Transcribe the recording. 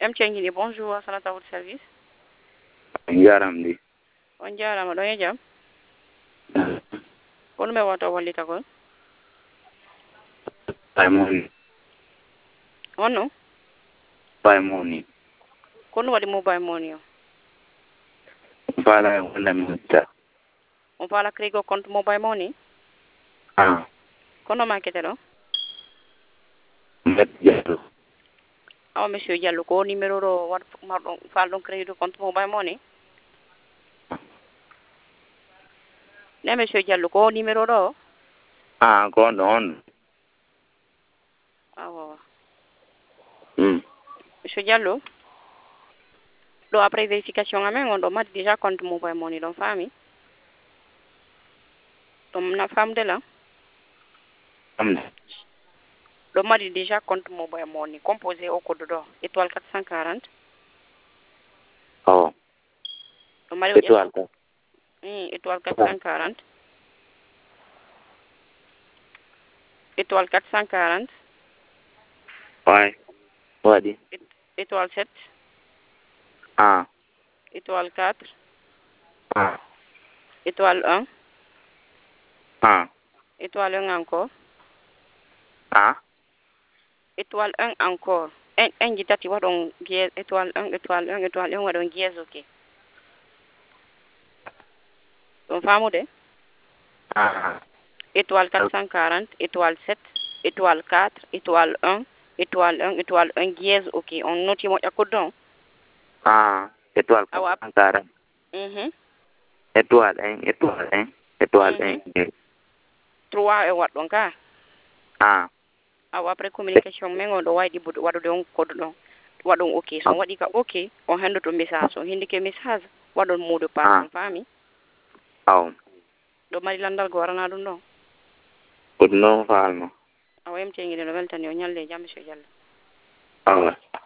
MTN bonjour, salata votre service. Jaramdi. On jarama ɗon e jam. Ko ɗume wonto wallita kon? Paimoni. Honno? Paimoni. Ko ɗum waɗi mobile money o? Fala wala mutta. On fala créer compte mobile money? Ah. Kono makete ɗo? Mbet Diallo. Awa monsieur Diallo ko numéro ɗo wat marɗon falɗon créer compte mobile money? Ne monsieur Diallo ko numéro ɗo? Ah, ko on. Awa. Hmm. Monsieur Diallo? Ɗo après vérification amen on ɗo mari déjà compte mobile money ɗon faami? ɗum na famde la? Amde. ɗo mari déjà compte mobile money composé au code ɗo étoile 440. Oh. ɗo mari Étoile. étoile 440. Étoile 440. Ouais. Wadi. Étoile 7. Ah. Étoile 4. Ah. Étoile 1. Ah. Étoile 1 encore. Ah. Étoile 1 encore. Un jitati waɗon guise étoile 1 étoile 1 étoile 1 waɗon guise ok. ɗum famude? Ah. Étoile 440, étoile 7, étoile 4, étoile 1, étoile 1, étoile 1 guise ok. On noti moƴƴa kodon. Ah. Étoile Awa. 440. Étoile 1, étoile 1, étoile 1. 3 e waɗɗon ka. Ah. Awa après communication men on ɗo wayɗi waɗude on code ɗon. Waɗon ok. So waɗi ka ok, on hendoto message. On hindike message, waɗon mot de passe. On faami? Aw. ɗo mari landal go warana ɗum ɗon. Ɗum noon falno. Awa MTN no weltani o ñalle jam monsieur Diallo. Awa.